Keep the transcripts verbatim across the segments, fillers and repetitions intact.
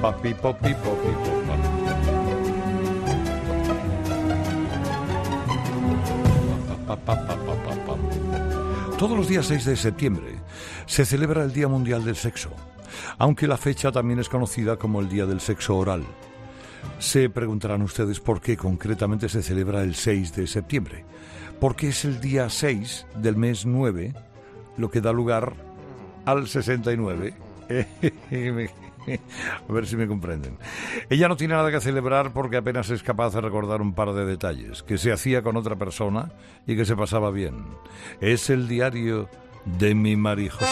pa, pi, po, pi, po, pi, po, pa. Pa, pa, pa, pa, pa, pa. Todos los días seis de septiembre se celebra el Día Mundial del Sexo, aunque la fecha también es conocida como el Día del Sexo Oral. Se preguntarán ustedes por qué concretamente se celebra el seis de septiembre. Porque es el día seis del mes nueve, lo que da lugar al sesenta y nueve. A ver si me comprenden. Ella no tiene nada que celebrar porque apenas es capaz de recordar un par de detalles, que se hacía con otra persona y que se pasaba bien. Es el diario de mi María José.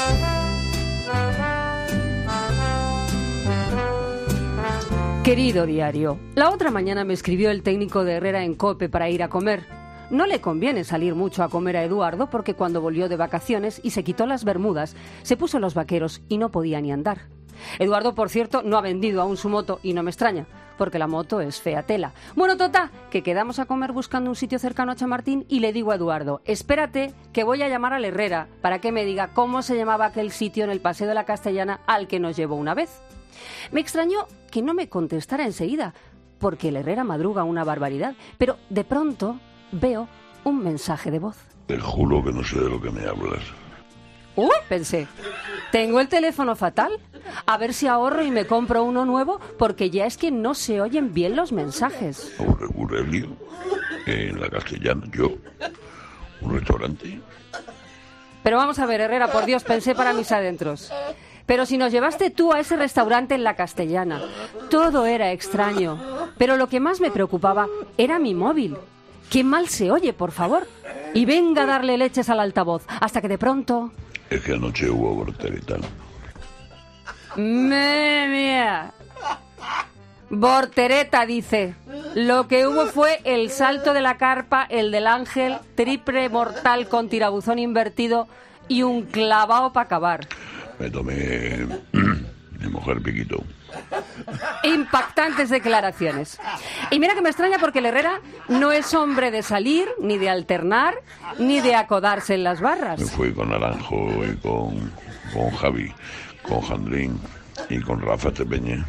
Querido diario, la otra mañana me escribió el técnico de Herrera en COPE para ir a comer. No le conviene salir mucho a comer a Eduardo porque cuando volvió de vacaciones y se quitó las bermudas, se puso los vaqueros y no podía ni andar. Eduardo, por cierto, no ha vendido aún su moto y no me extraña, porque la moto es fea tela. Bueno, total, que quedamos a comer buscando un sitio cercano a Chamartín y le digo a Eduardo, espérate que voy a llamar al Herrera para que me diga cómo se llamaba aquel sitio en el Paseo de la Castellana al que nos llevó una vez. Me extrañó que no me contestara enseguida, porque el Herrera madruga una barbaridad, pero de pronto veo un mensaje de voz. Te juro que no sé de lo que me hablas. Uy, pensé, ¿tengo el teléfono fatal? A ver si ahorro y me compro uno nuevo, porque ya es que no se oyen bien los mensajes. Aurelio, en la Castellana, yo, un restaurante. Pero vamos a ver, Herrera, por Dios, pensé para mis adentros. Pero si nos llevaste tú a ese restaurante en la Castellana, todo era extraño. Pero lo que más me preocupaba era mi móvil. ¡Qué mal se oye, por favor! Y venga a darle leches al altavoz, hasta que de pronto... Es que anoche hubo voltereta. ¡Me mía! Voltereta, dice. Lo que hubo fue el salto de la carpa, el del ángel, triple mortal con tirabuzón invertido y un clavao para acabar. Me tomé mi mujer piquito. Impactantes declaraciones. Y mira que me extraña porque el Herrera no es hombre de salir, ni de alternar, ni de acodarse en las barras. Me fui con Naranjo y con, con Javi, con Jandrín y con Rafa Tepeñé.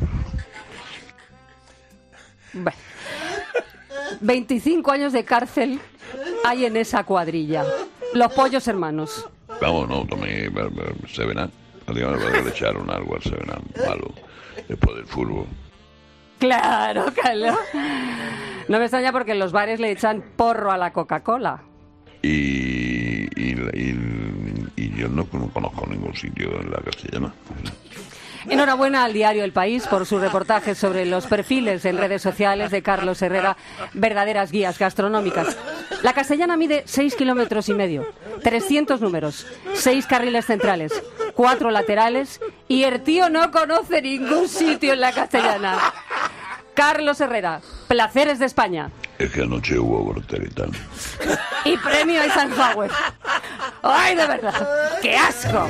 Bueno, veinticinco años de cárcel hay en esa cuadrilla. Los pollos hermanos. Vamos, no, tomé Seven-Up. Dígame, para echar un algo al Seven-Up malo. Después del fútbol. Claro, claro. No me extraña porque en los bares le echan porro a la Coca-Cola. Y, y, y, y yo no, no conozco ningún sitio en la Castellana. Enhorabuena al diario El País por su reportaje sobre los perfiles en redes sociales de Carlos Herrera, verdaderas guías gastronómicas. La Castellana mide seis kilómetros y medio, trescientos números, seis carriles centrales, cuatro laterales y el tío no conoce ningún sitio en la Castellana. Carlos Herrera, placeres de España. Es que anoche hubo voltereta. Y premio Eisenhower. ¡Ay, de verdad! ¡Qué asco!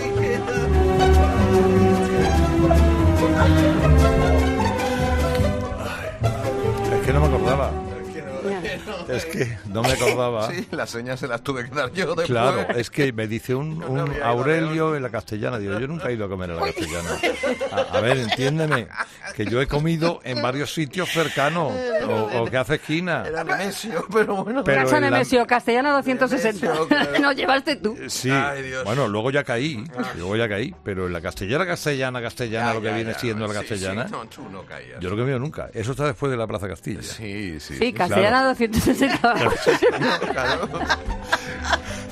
Es que no me acordaba. Es que no me acordaba. Sí, las señas se las tuve que dar yo después. Claro, es que me dice un, un Aurelio en la Castellana. Digo, yo nunca he ido a comer a la Castellana. A, a ver, entiéndeme, que yo he comido en varios sitios cercanos, o, o que hace esquina. Era Nemesio, pero bueno. Pero Casa en la- Nemesio, Castellana doscientos sesenta. Nemesio, claro. No llevaste tú. Sí, Ay, Dios. bueno, luego ya caí, luego ya caí, pero en la Castellana, Castellana, Castellana, Ya, lo que ya, viene ya. siendo la Sí, Castellana, sí, no, tú no caías. yo no he comido nunca. Eso está después de la Plaza Castilla. Sí, sí. Sí, Castellana doscientos sesenta. Claro.